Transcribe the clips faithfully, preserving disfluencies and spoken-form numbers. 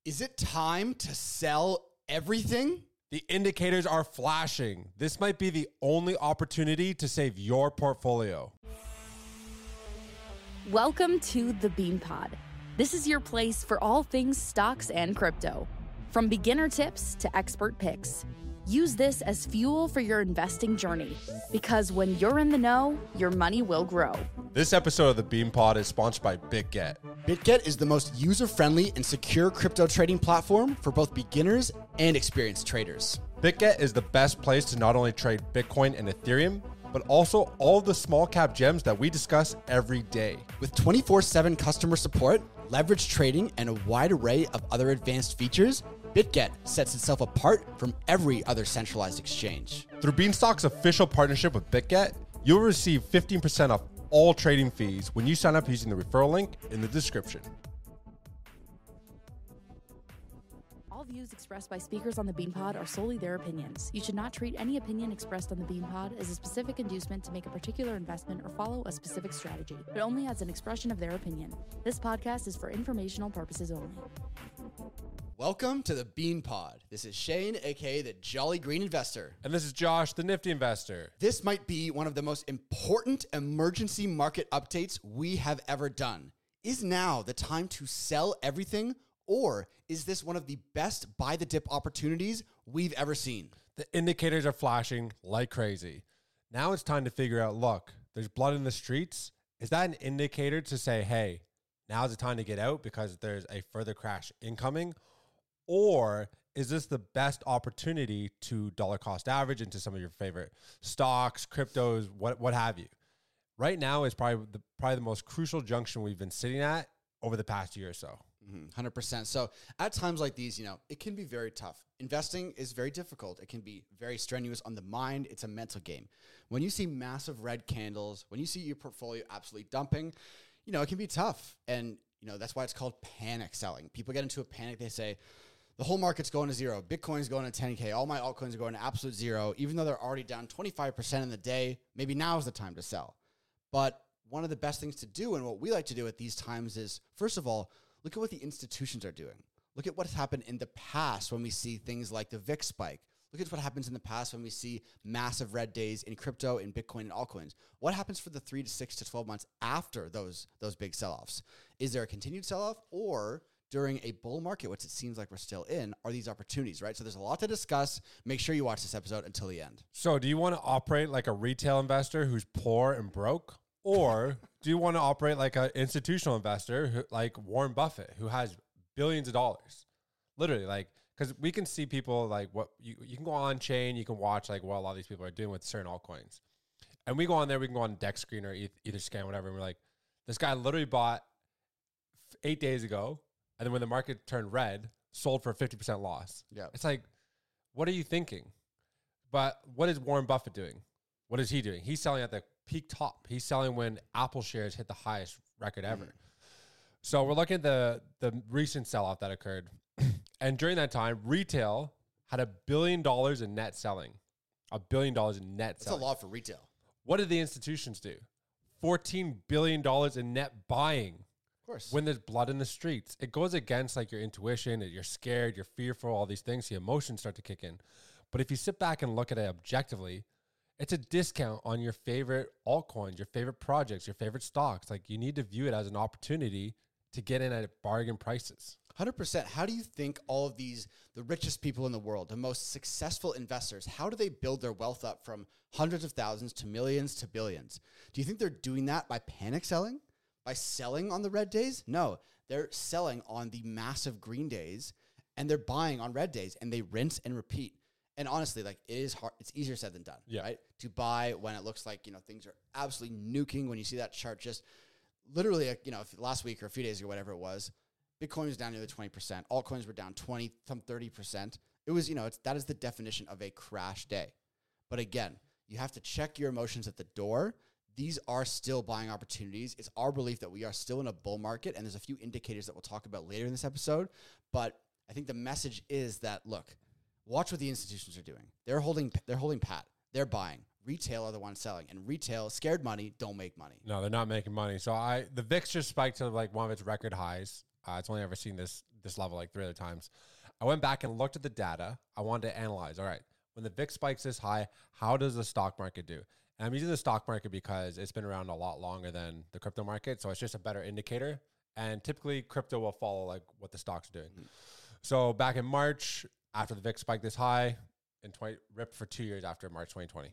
Is it time to sell everything? The indicators are flashing. This might be the only opportunity to save your portfolio. Welcome to the Bean Pod. This is your place for all things stocks and crypto. From beginner tips to expert picks. Use this as fuel for your investing journey, because when you're in the know, your money will grow. This episode of the Bean Pod is sponsored by BitGet. BitGet is the most user-friendly and secure crypto trading platform for both beginners and experienced traders. BitGet is the best place to not only trade Bitcoin and Ethereum, but also all the small cap gems that we discuss every day. With twenty-four seven customer support, leverage trading, and a wide array of other advanced features, BitGet sets itself apart from every other centralized exchange. Through Beanstalk's official partnership with BitGet, you'll receive fifteen percent off all trading fees when you sign up using the referral link in the description. All views expressed by speakers on the Bean Pod are solely their opinions. You should not treat any opinion expressed on the Bean Pod as a specific inducement to make a particular investment or follow a specific strategy, but only as an expression of their opinion. This podcast is for informational purposes only. Welcome to the Bean Pod. This is Shane, aka the Jolly Green Investor. And this is Josh, the Nifty Investor. This might be one of the most important emergency market updates we have ever done. Is now the time to sell everything, or is this one of the best buy the dip opportunities we've ever seen? The indicators are flashing like crazy. Now it's time to figure out, look, there's blood in the streets. Is that an indicator to say, hey, now's the time to get out because there's a further crash incoming? Or is this the best opportunity to dollar cost average into some of your favorite stocks, cryptos, what what have you? Right now is probably the probably the most crucial junction we've been sitting at over the past year or so. Mm-hmm, one hundred percent. So at times like these, you know, it can be very tough. Investing is very difficult. It can be very strenuous on the mind. It's a mental game. When you see massive red candles, when you see your portfolio absolutely dumping, you know, it can be tough. And, you know, that's why it's called panic selling. People get into a panic. They say, the whole market's going to zero. Bitcoin's going to ten K. All my altcoins are going to absolute zero, even though they're already down twenty-five percent in the day. Maybe now is the time to sell. But one of the best things to do, and what we like to do at these times is, first of all, look at what the institutions are doing. Look at what's happened in the past when we see things like the V I X spike. Look at what happens in the past when we see massive red days in crypto, in Bitcoin, and altcoins. What happens for the three to six to twelve months after those, those big sell-offs? Is there a continued sell-off, or during a bull market, which it seems like we're still in, are these opportunities, right? So there's a lot to discuss. Make sure you watch this episode until the end. So do you want to operate like a retail investor who's poor and broke? Or do you want to operate like an institutional investor who, like Warren Buffett, who has billions of dollars? Literally, like, because we can see people like what you, you can go on chain, you can watch like what a lot of these people are doing with certain altcoins. And we go on there, we can go on DexScreen or Etherscan, whatever. And we're like, this guy literally bought eight days ago. And then when the market turned red, sold for a fifty percent loss. Yeah. It's like, what are you thinking? But what is Warren Buffett doing? What is he doing? He's selling at the peak top. He's selling when Apple shares hit the highest record ever. Mm. So we're looking at the, the recent sell-off that occurred. And during that time, retail had a billion dollars in net selling. A billion dollars in net That's selling. That's a lot for retail. What did the institutions do? fourteen billion dollars in net buying. Course. When there's blood in the streets, it goes against like your intuition. You're scared, you're fearful, all these things. The emotions start to kick in. But if you sit back and look at it objectively, it's a discount on your favorite altcoins, your favorite projects, your favorite stocks. Like you need to view it as an opportunity to get in at bargain prices. one hundred percent. How do you think all of these, the richest people in the world, the most successful investors, how do they build their wealth up from hundreds of thousands to millions to billions? Do you think they're doing that by panic selling? By selling on the red days? No, they're selling on the massive green days and they're buying on red days and they rinse and repeat. And honestly, like it is hard. It's easier said than done, yeah. right? To buy when it looks like, you know, things are absolutely nuking. When you see that chart, just literally, you know, if last week or a few days ago, whatever it was, Bitcoin was down nearly twenty percent. Altcoins were down twenty, some thirty percent. It was, you know, it's, that is the definition of a crash day. But again, you have to check your emotions at the door. These are still buying opportunities. It's our belief that we are still in a bull market, and there's a few indicators that we'll talk about later in this episode. But I think the message is that, look, watch what the institutions are doing. They're holding, they're holding pat. They're buying. Retail are the ones selling, and retail, scared money, don't make money. No, they're not making money. So I, the V I X just spiked to like one of its record highs. Uh, it's only ever seen this this level like three other times. I went back and looked at the data. I wanted to analyze, all right, when the V I X spikes this high, how does the stock market do? And I'm using the stock market because it's been around a lot longer than the crypto market. So it's just a better indicator. And typically crypto will follow like what the stock's doing. Mm-hmm. So back in March, after the V I X spiked this high, in twenty ripped for two years after March twenty twenty.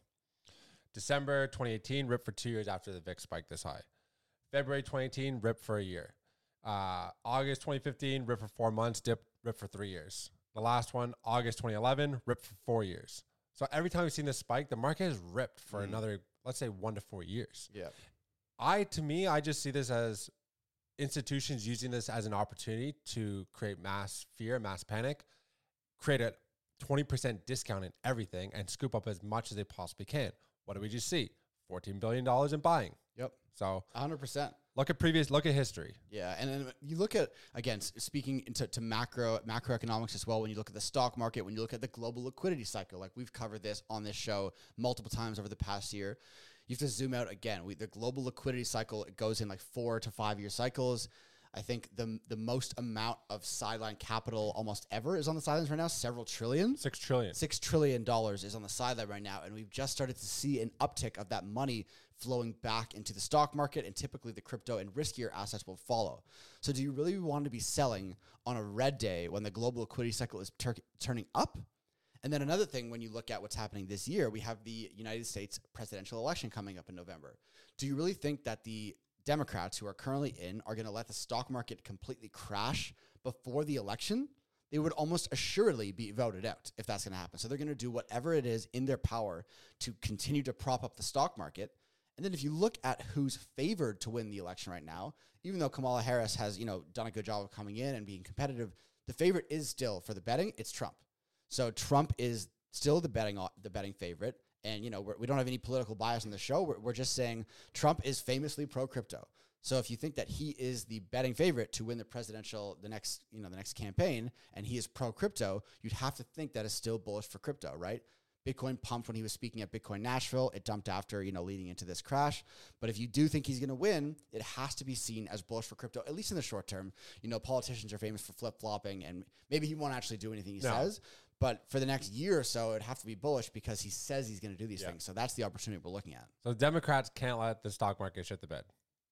December twenty eighteen, ripped for two years after the V I X spiked this high. February twenty eighteen, ripped for a year. Uh, August twenty fifteen, ripped for four months, dip, ripped for three years. The last one, August twenty eleven, ripped for four years. So every time we've seen this spike, the market has ripped for mm. another, let's say, one to four years. Yeah. I, to me, I just see this as institutions using this as an opportunity to create mass fear, mass panic, create a twenty percent discount in everything and scoop up as much as they possibly can. What do we just see? fourteen billion dollars in buying. Yep. So one hundred percent. Look at previous, look at history. Yeah. And then you look at, again, speaking into to macro, macroeconomics as well, when you look at the stock market, when you look at the global liquidity cycle, like we've covered this on this show multiple times over the past year, you have to zoom out again. We, the global liquidity cycle, it goes in like four to five year cycles. I think the the most amount of sideline capital almost ever is on the sidelines right now, several trillion. Six trillion. Six trillion dollars is on the sideline right now. And we've just started to see an uptick of that money flowing back into the stock market, and typically the crypto and riskier assets will follow. So do you really want to be selling on a red day when the global liquidity cycle is tur- turning up? And then another thing, when you look at what's happening this year, we have the United States presidential election coming up in November. Do you really think that the Democrats who are currently in are going to let the stock market completely crash before the election? They would almost assuredly be voted out if that's going to happen. So they're going to do whatever it is in their power to continue to prop up the stock market. And then if you look at who's favored to win the election right now, even though Kamala Harris has, you know, done a good job of coming in and being competitive, the favorite is still, for the betting, it's Trump. So Trump is still the betting the betting favorite. And, you know, we're, we don't have any political bias on the show. We're, we're just saying Trump is famously pro-crypto. So if you think that he is the betting favorite to win the presidential, the next, you know, the next campaign, and he is pro-crypto, you'd have to think that is still bullish for crypto, right? Bitcoin pumped when he was speaking at Bitcoin Nashville. It dumped after, you know, leading into this crash. But if you do think he's going to win, it has to be seen as bullish for crypto, at least in the short term. You know, politicians are famous for flip-flopping, and maybe he won't actually do anything he no. says. But for the next year or so, it'd have to be bullish because he says he's going to do these yeah. things. So that's the opportunity we're looking at. So Democrats can't let the stock market shit the bed.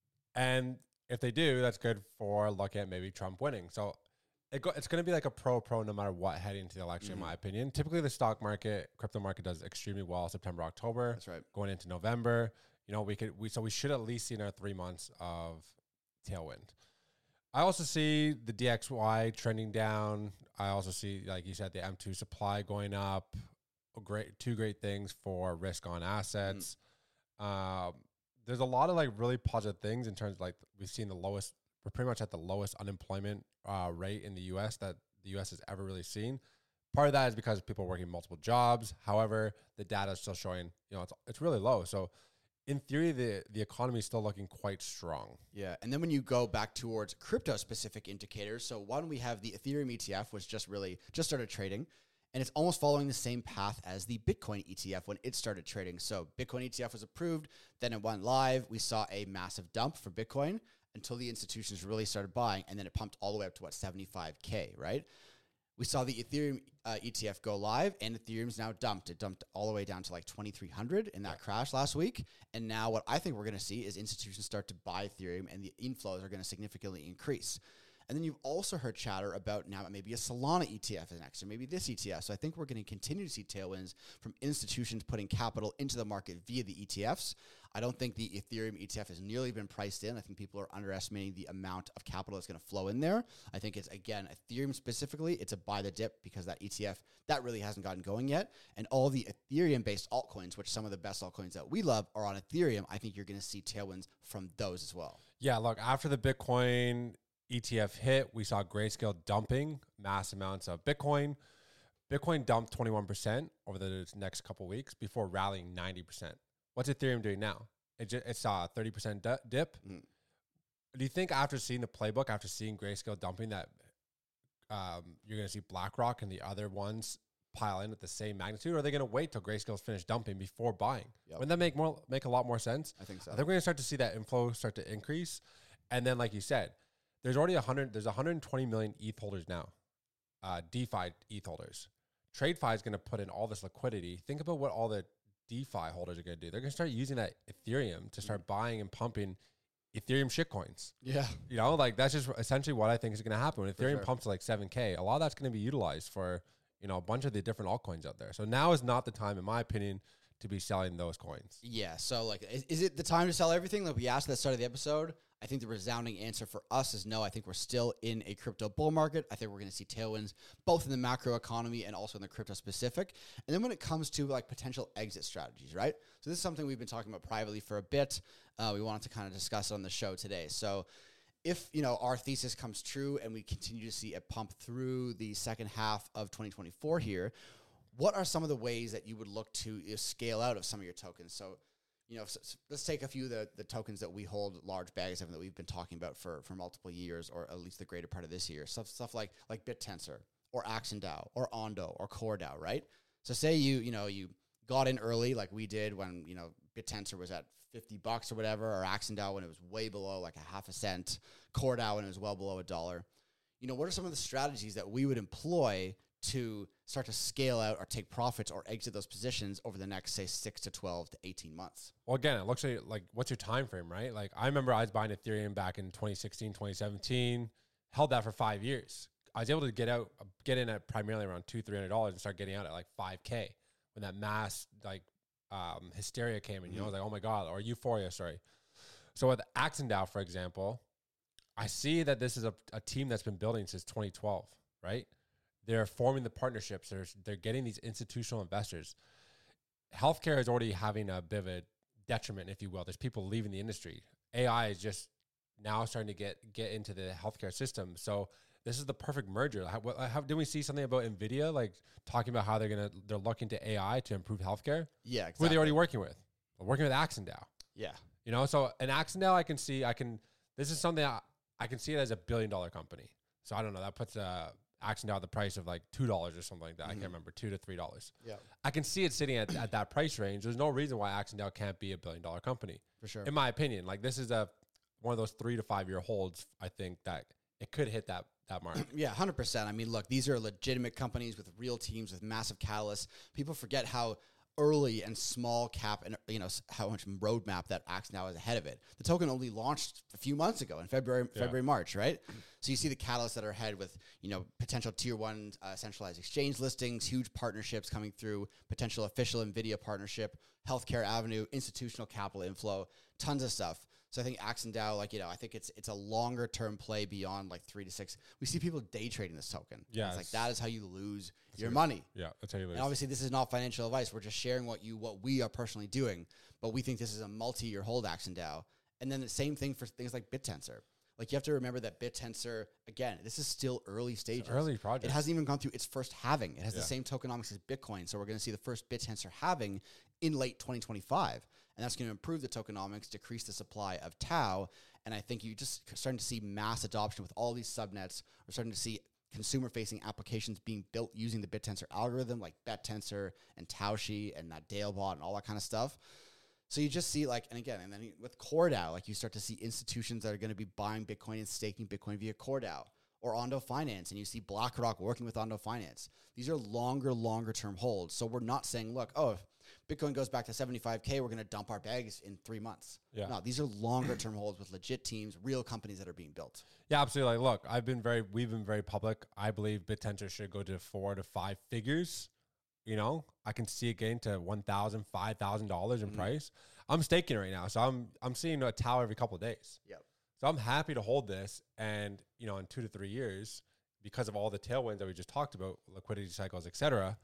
And if they do, that's good for looking at maybe Trump winning. So it go, it's going to be like a pro-pro no matter what heading into the election, mm-hmm. in my opinion. Typically, the stock market, crypto market does extremely well September, October. That's right. Going into November. You know, we could we so we should at least see in our three months of tailwind. I also see the D X Y trending down. I also see, like you said, the M two supply going up. Great, two great things for risk on assets. Mm. Um, there's a lot of like really positive things in terms of like we've seen the lowest. We're pretty much at the lowest unemployment uh, rate in the U S that the U S has ever really seen. Part of that is because people are working multiple jobs. However, the data is still showing, you know, it's it's really low. So in theory, the, the economy is still looking quite strong. Yeah. And then when you go back towards crypto specific indicators, so one, we have the Ethereum E T F, which just really just started trading. And it's almost following the same path as the Bitcoin E T F when it started trading. So Bitcoin E T F was approved, then it went live. We saw a massive dump for Bitcoin until the institutions really started buying, and then it pumped all the way up to what, seventy-five K, right? We saw the Ethereum uh, E T F go live, and Ethereum's now dumped. It dumped all the way down to like twenty-three hundred in that yeah. crash last week. And now what I think we're going to see is institutions start to buy Ethereum, and the inflows are going to significantly increase. And then you've also heard chatter about now maybe a Solana E T F is next, or maybe this E T F. So I think we're going to continue to see tailwinds from institutions putting capital into the market via the E T Fs. I don't think the Ethereum E T F has nearly been priced in. I think people are underestimating the amount of capital that's going to flow in there. I think it's, again, Ethereum specifically, it's a buy the dip because that E T F, that really hasn't gotten going yet. And all the Ethereum-based altcoins, which some of the best altcoins that we love are on Ethereum, I think you're going to see tailwinds from those as well. Yeah, look, after the Bitcoin E T F hit, we saw Grayscale dumping mass amounts of Bitcoin. Bitcoin dumped twenty-one percent over the next couple of weeks before rallying ninety percent. What's Ethereum doing now? It, just, it saw a thirty percent d- dip. Mm. Do you think after seeing the playbook, after seeing Grayscale dumping, that um, you're going to see BlackRock and the other ones pile in at the same magnitude? Or are they going to wait till Grayscale's finished dumping before buying? Yep. Wouldn't that make more make a lot more sense? I think so. I think we're going to start to see that inflow start to increase. And then, like you said, there's already a hundred. There's one hundred twenty million E T H holders now, uh, DeFi E T H holders. TradeFi is going to put in all this liquidity. Think about what all the DeFi holders are going to do. They're going to start using that Ethereum to start buying and pumping Ethereum shitcoins. Yeah. You know, like that's just essentially what I think is going to happen. When Ethereum sure. pumps to like seven K, a lot of that's going to be utilized for, you know, a bunch of the different altcoins out there. So now is not the time, in my opinion, to be selling those coins. Yeah. So, like, is, is it the time to sell everything? Like we asked at the start of the episode. I think the resounding answer for us is no. I think we're still in a crypto bull market. I think we're going to see tailwinds both in the macro economy and also in the crypto specific. And then when it comes to like potential exit strategies, right? So this is something we've been talking about privately for a bit. Uh, we wanted to kind of discuss it on the show today. So if, you know, our thesis comes true and we continue to see a pump through the second half of twenty twenty-four here, what are some of the ways that you would look to uh, scale out of some of your tokens? So, you know, so, so let's take a few of the, the tokens that we hold large bags of that we've been talking about for, for multiple years, or at least the greater part of this year. Stuff stuff like like BitTensor or AxonDAO or Ondo or CoreDAO, right? So say you, you know, you got in early like we did when, you know, BitTensor was at fifty bucks or whatever, or AxonDAO when it was way below like a half a cent, CoreDAO when it was well below a dollar. You know, what are some of the strategies that we would employ to start to scale out or take profits or exit those positions over the next, say, six to twelve to eighteen months? Well, again, it looks like, like what's your time frame, right? Like I remember I was buying Ethereum back in twenty sixteen, twenty seventeen, held that for five years. I was able to get out, get in at primarily around two, three hundred dollars and start getting out at like five K when that mass like um, hysteria came in. You know, I was like, oh my god, or euphoria, sorry. So with AxonDAO, for example, I see that this is a, a team that's been building since twenty twelve, right? They're forming the partnerships. They're, they're getting these institutional investors. Healthcare is already having a bit of a detriment, if you will. There's people leaving the industry. A I is just now starting to get, get into the healthcare system. So this is the perfect merger. How, how, didn't we see something about NVIDIA, like talking about how they're going to, they're looking to A I to improve healthcare? Yeah, exactly. Who are they already working with? They're working with AxonDAO. Yeah. You know, so an AxonDAO, I can see, I can, this is something I, I can see it as a billion dollar company. So I don't know, that puts a, AxonDAO at the price of like two dollars or something like that. Mm-hmm. I can't remember, two to three dollars. Yeah, I can see it sitting at, at that price range. There's no reason why AxonDAO can't be a billion dollar company, for sure. In my opinion, like this is a one of those three to five year holds. I think that it could hit that that mark. Yeah, one hundred percent. I mean, look, these are legitimate companies with real teams with massive catalysts. People forget how early and small cap and, you know, how much roadmap that AxonDAO is ahead of it. The token only launched a few months ago in February, yeah. February, March, right? So you see the catalysts that are ahead with, you know, potential tier one uh, centralized exchange listings, huge partnerships coming through, potential official NVIDIA partnership, healthcare avenue, institutional capital inflow, tons of stuff. So I think AxonDAO, like, you know, I think it's it's a longer term play beyond like three to six. We see people day trading this token. Yeah, it's like that is how you lose that's your how money. Yeah, that's how you lose. And obviously, this is not financial advice. We're just sharing what you what we are personally doing. But we think this is a multi-year hold AxonDAO. And then the same thing for things like BitTensor. Like you have to remember that BitTensor, again, this is still early stages. It's early project. It hasn't even gone through its first halving. It has yeah. the same tokenomics as Bitcoin. So we're going to see the first BitTensor halving in late twenty twenty-five. And that's going to improve the tokenomics, decrease the supply of Tau. And I think you just starting to see mass adoption with all these subnets. We're starting to see consumer-facing applications being built using the BitTensor algorithm, like BetTensor and Taushi and that DaleBot and all that kind of stuff. So you just see like, and again, and then with CoreDAO, like you start to see institutions that are going to be buying Bitcoin and staking Bitcoin via CoreDAO or Ondo Finance. And you see BlackRock working with Ondo Finance. These are longer, longer term holds. So we're not saying, look, oh, if Bitcoin goes back to seventy-five K, we're going to dump our bags in three months. Yeah. No, these are longer term holds with legit teams, real companies that are being built. Yeah, absolutely. Like, look, I've been very, we've been very public. I believe BitTensor should go to four to five figures. You know, I can see it getting to one thousand dollars, five thousand dollars in mm-hmm. price. I'm staking right now. So I'm, I'm seeing a Tau every couple of days. Yep. So I'm happy to hold this. And, you know, in two to three years, because of all the tailwinds that we just talked about, liquidity cycles, et cetera,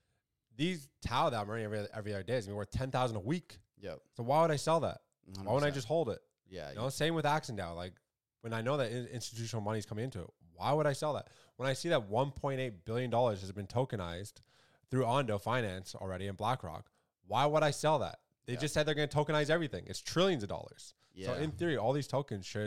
these Tau that I'm earning every, every other day is worth ten thousand dollars a week. Yep. So why would I sell that? one hundred percent. Why wouldn't I just hold it? Yeah. You know, same with AxonDAO. Like when I know that in- institutional money is coming into it, why would I sell that? When I see that one point eight billion dollars has been tokenized through Ondo Finance already and BlackRock, why would I sell that? They yeah. just said they're going to tokenize everything. It's trillions of dollars. Yeah. So in theory, all these tokens should,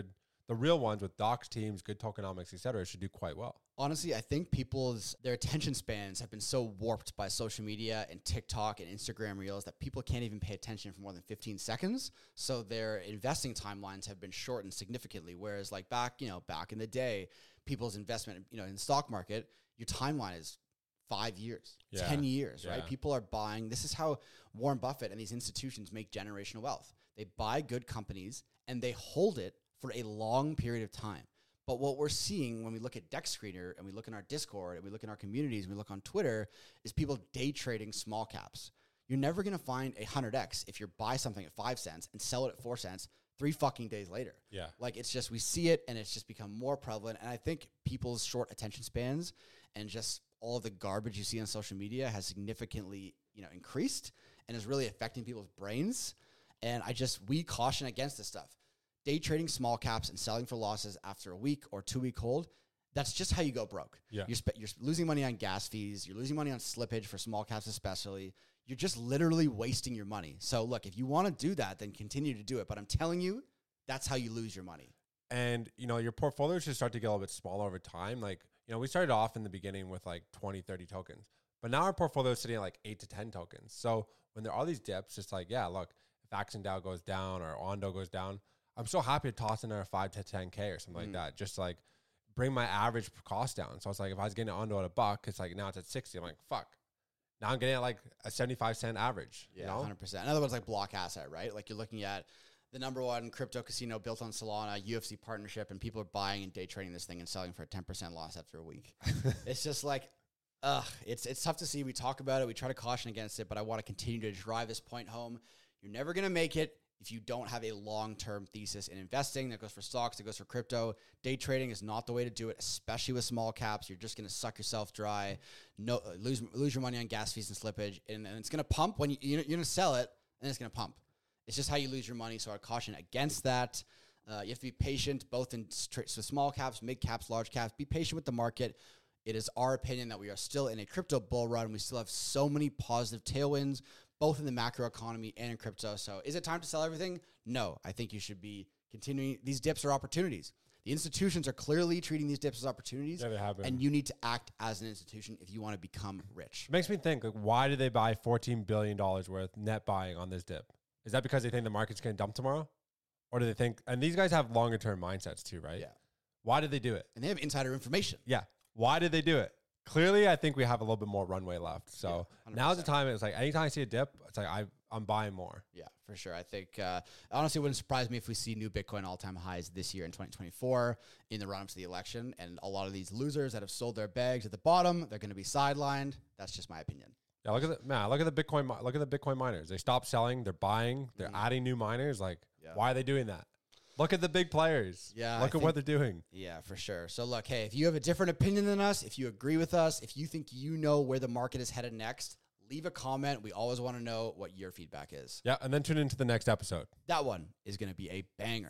the real ones with docs teams, good tokenomics, et cetera, should do quite well. Honestly, I think people's, their attention spans have been so warped by social media and TikTok and Instagram Reels that people can't even pay attention for more than fifteen seconds. So their investing timelines have been shortened significantly. Whereas like back, you know, back in the day, people's investment, you know, in the stock market, your timeline is five years, Yeah. ten years, Yeah. right? People are buying. This is how Warren Buffett and these institutions make generational wealth. They buy good companies and they hold it for a long period of time. But what we're seeing when we look at Deck Screener and we look in our Discord and we look in our communities and we look on Twitter is people day trading small caps. You're never going to find a one hundred X if you buy something at five cents and sell it at four cents three fucking days later. Yeah. Like it's just, we see it and it's just become more prevalent. And I think people's short attention spans and just all of the garbage you see on social media has significantly, you know, increased and is really affecting people's brains. And I just, we caution against this stuff. Day trading small caps and selling for losses after a week or two week hold, that's just how you go broke. Yeah. You're, spe- you're losing money on gas fees. You're losing money on slippage for small caps especially. You're just literally wasting your money. So look, if you want to do that, then continue to do it. But I'm telling you, that's how you lose your money. And, you know, your portfolio should start to get a little bit smaller over time. Like, you know, we started off in the beginning with like twenty, thirty tokens, but now our portfolio is sitting at like eight to ten tokens. So when there are these dips, it's like, yeah, look, if Axendale goes down or Ondo goes down, I'm so happy to toss in a five to ten K or something mm. like that. Just like bring my average cost down. So it's like, if I was getting Ondo at a buck, it's like now it's at sixty. I'm like, fuck. Now I'm getting at like a seventy-five cent average. Yeah, you know? one hundred percent. Another one's like Block Asset, right? Like you're looking at the number one crypto casino built on Solana, U F C partnership, and people are buying and day trading this thing and selling for a ten percent loss after a week. It's just like, ugh, it's, it's tough to see. We talk about it. We try to caution against it, but I want to continue to drive this point home. You're never going to make it if you don't have a long-term thesis in investing. That goes for stocks, that goes for crypto. Day trading is not the way to do it, especially with small caps. You're just going to suck yourself dry, no lose lose your money on gas fees and slippage, and, and it's going to pump when you, you're, you're going to sell it, and it's going to pump. It's just how you lose your money, so I caution against that. Uh, you have to be patient, both in st- so small caps, mid caps, large caps. Be patient with the market. It is our opinion that we are still in a crypto bull run. We still have so many positive tailwinds, both in the macro economy and in crypto. So is it time to sell everything? No, I think you should be continuing. These dips are opportunities. The institutions are clearly treating these dips as opportunities. Yeah, they have been. And you need to act as an institution if you want to become rich. It makes me think, like, why did they buy fourteen billion dollars worth net buying on this dip? Is that because they think the market's going to dump tomorrow? Or do they think, and these guys have longer term mindsets too, right? Yeah. Why did they do it? And they have insider information. Yeah. Why did they do it? Clearly, I think we have a little bit more runway left. So yeah, now's the time. It's like anytime I see a dip, it's like I, I'm buying more. Yeah, for sure. I think, uh, honestly, it wouldn't surprise me if we see new Bitcoin all-time highs this year in twenty twenty-four in the run-up to the election. And a lot of these losers that have sold their bags at the bottom, they're going to be sidelined. That's just my opinion. Yeah, look at the man. Look at the Bitcoin. mi- Look at the Bitcoin miners. They stopped selling. They're buying. They're Mhm. adding new miners. Like, Yeah. why are they doing that? Look at the big players. Yeah, I Look at think- what they're doing. Yeah, for sure. So look, hey, if you have a different opinion than us, if you agree with us, if you think you know where the market is headed next, leave a comment. We always want to know what your feedback is. Yeah, and then tune into the next episode. That one is going to be a banger.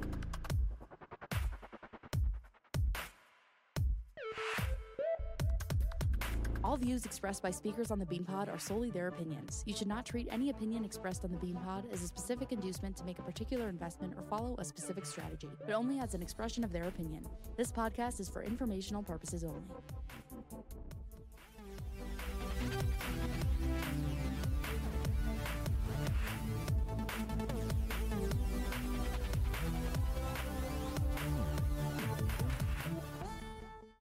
All views expressed by speakers on the BeanPod are solely their opinions. You should not treat any opinion expressed on the BeanPod as a specific inducement to make a particular investment or follow a specific strategy, but only as an expression of their opinion. This podcast is for informational purposes only.